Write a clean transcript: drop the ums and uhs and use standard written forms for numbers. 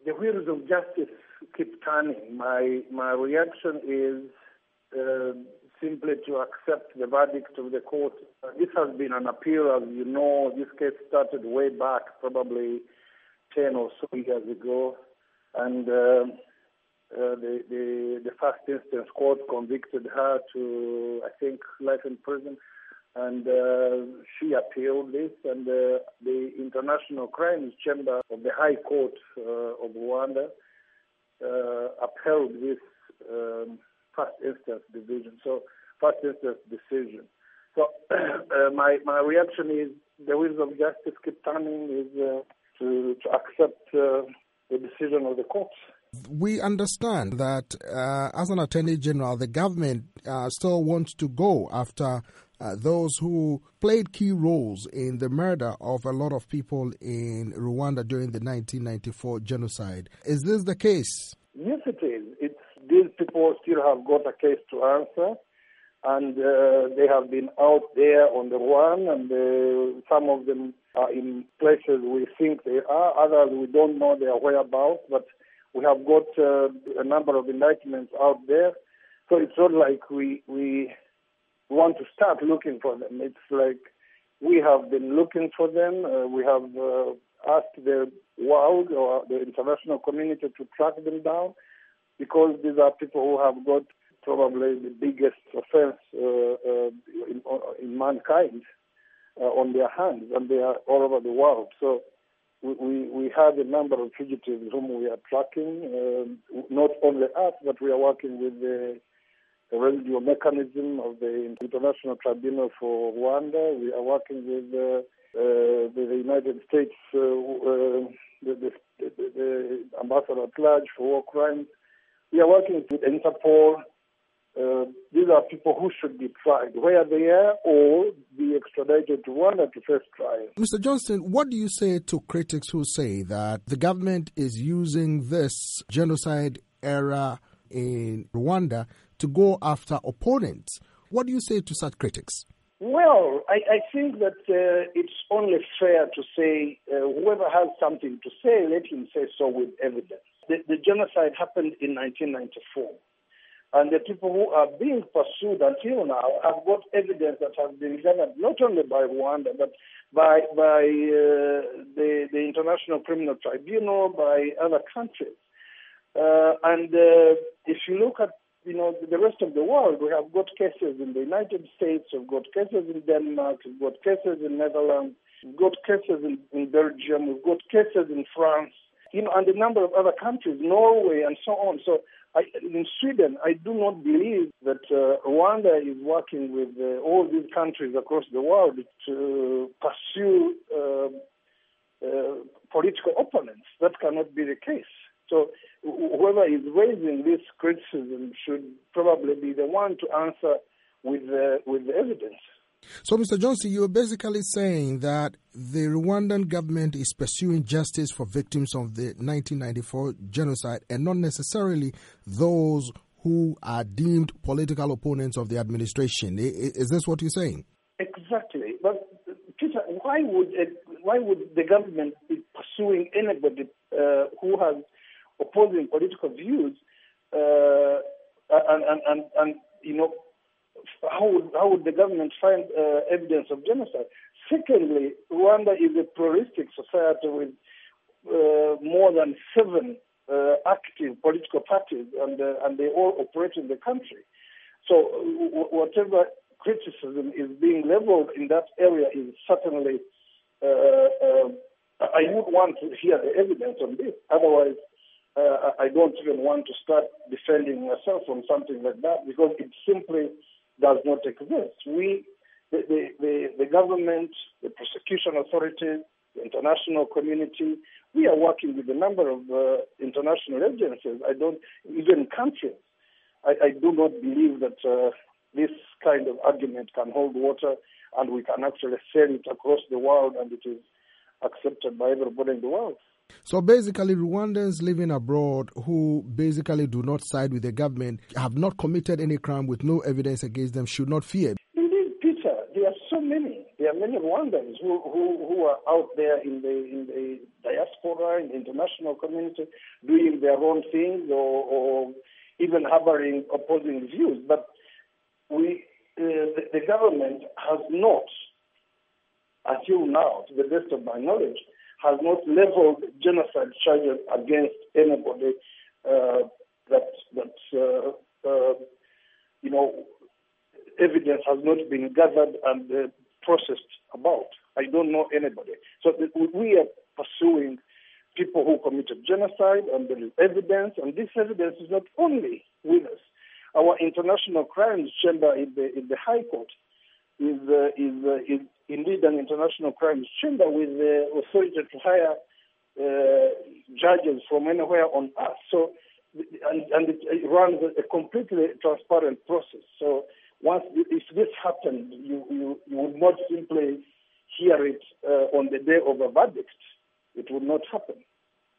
the wheels of justice keep turning. My reaction is simply to accept the verdict of the court. This has been an appeal, as you know. This case started way back, probably 10 or so years ago, and the first instance court convicted her to, I think, life in prison, and she appealed this, and the International Crimes Chamber of the High Court of Rwanda upheld this first instance decision. So my reaction is the wheels of justice keep turning, is to accept the decision of the courts. We understand that as an Attorney General, the government still wants to go after those who played key roles in the murder of a lot of people in Rwanda during the 1994 genocide. Is this the case? Yes, it is. These people still have got a case to answer, and they have been out there on the run, and some of them are in places we think they are, others we don't know their whereabouts, but we have got a number of indictments out there. So it's not like we want to start looking for them. It's like we have been looking for them. We have asked the world or the international community to track them down, because these are people who have got probably the biggest offense in mankind on their hands, and they are all over the world. So we have a number of fugitives whom we are tracking, not only us, but we are working with the residual mechanism of the International Tribunal for Rwanda. We are working with the United States, the ambassador at large for war crimes. We are working with Interpol. These are people who should be tried where they are or be extradited to Rwanda to face trial. Mr. Johnston, what do you say to critics who say that the government is using this genocide era in Rwanda to go after opponents? What do you say to such critics? Well, I think that it's only fair to say whoever has something to say, let him say so with evidence. The genocide happened in 1994. And the people who are being pursued until now have got evidence that has been gathered not only by Rwanda, but by the International Criminal Tribunal, by other countries. And if you look at the rest of the world, we have got cases in the United States, we've got cases in Denmark, we've got cases in Netherlands, we've got cases in Belgium, we've got cases in France, and a number of other countries, Norway, and so on. So in Sweden, I do not believe that Rwanda is working with all these countries across the world to pursue political opponents. That cannot be the case. So whoever is raising this criticism should probably be the one to answer with the evidence. So, Mr. Johnston, you're basically saying that the Rwandan government is pursuing justice for victims of the 1994 genocide and not necessarily those who are deemed political opponents of the administration. Is this what you're saying? Exactly. But, Peter, why would the government be pursuing anybody who has opposing political views how would the government find evidence of genocide? Secondly, Rwanda is a pluralistic society with more than 7 active political parties, and they all operate in the country. So whatever criticism is being leveled in that area is certainly, I would want to hear the evidence on this. Otherwise, I don't even want to start defending myself on something like that, because it simply does not exist. The government, the prosecution authorities, the international community, we are working with a number of international agencies. Even countries. I do not believe that this kind of argument can hold water, and we can actually sell it across the world, and it is accepted by everybody in the world. So basically, Rwandans living abroad who basically do not side with the government, have not committed any crime with no evidence against them, should not fear. Indeed, Peter, there are so many. There there are many Rwandans who are out there in the diaspora, in the international community, doing their own things or even harboring opposing views. But the government has not, until now, to the best of my knowledge, has not leveled genocide charges against anybody evidence has not been gathered and processed about. I don't know anybody. So we are pursuing people who committed genocide, and there is evidence, and this evidence is not only with us. Our International Crimes Chamber in the High Court is indeed an international crimes chamber with the authority to hire judges from anywhere on earth. So, and it runs a completely transparent process. So, if this happened, you would not simply hear it on the day of a verdict. It would not happen.